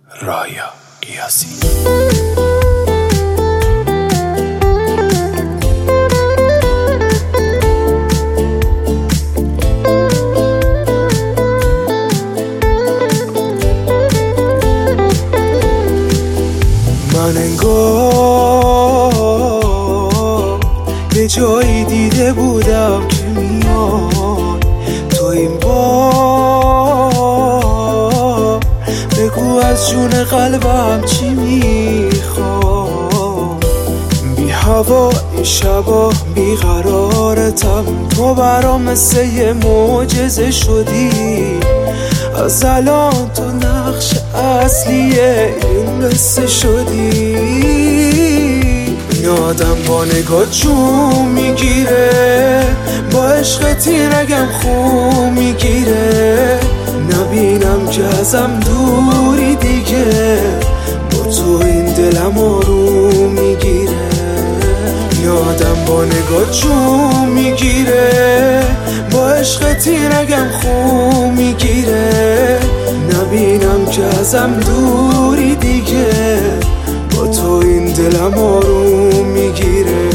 رایا قیاسی. من انگار یه جایی دیده بودم که میاد تو این بار، بگو از جون قلبم چی میخواد. بی هوا این شبا بی قرارتم، تو برام مثل یه معجزه شدی. از الان تو نقش اصلی این قصه شدی. یادم با نگاه جون میگیره، با عشق رگم خون میگیره. نبینم که ازم دوری دیگه، با تو این دلم آروم میگیره. یادم با نگاه جون میگیره، با عشق رگم خون میگیره. نبینم که ازم دوری دیگه، با تو این دلم آروم میگیره.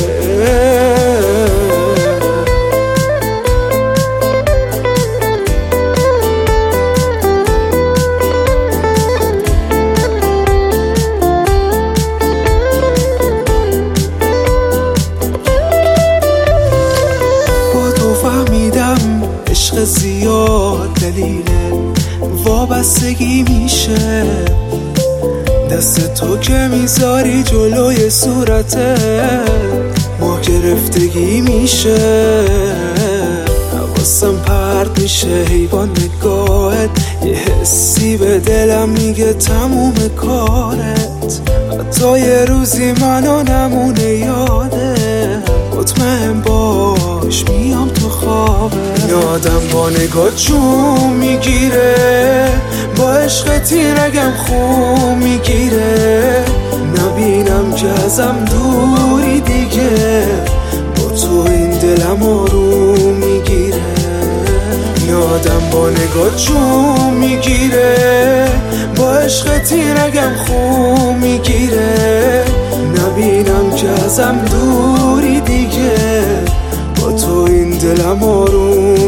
عشق زیاد دلیله وابستگی میشه، دست تو که میذاری جلوی صورته ما گرفتگی میشه. حواسم پرت میشه حیوان نگاهت، یه حسی به دلم میگه تموم کارت. حتی یه روزی منو نمونه یاده، مطمئن باش میام تو خوابه. یادم با نگاه جون میگیره، با عشق رگم خون میگیره. نبینم که ازم دوری دیگه، با تو این دلم آروم میگیره. یادم با نگاه جون میگیره، با عشق رگم خون میگیره. نبینم که ازم دوری دیگه، با تو این دلم آروم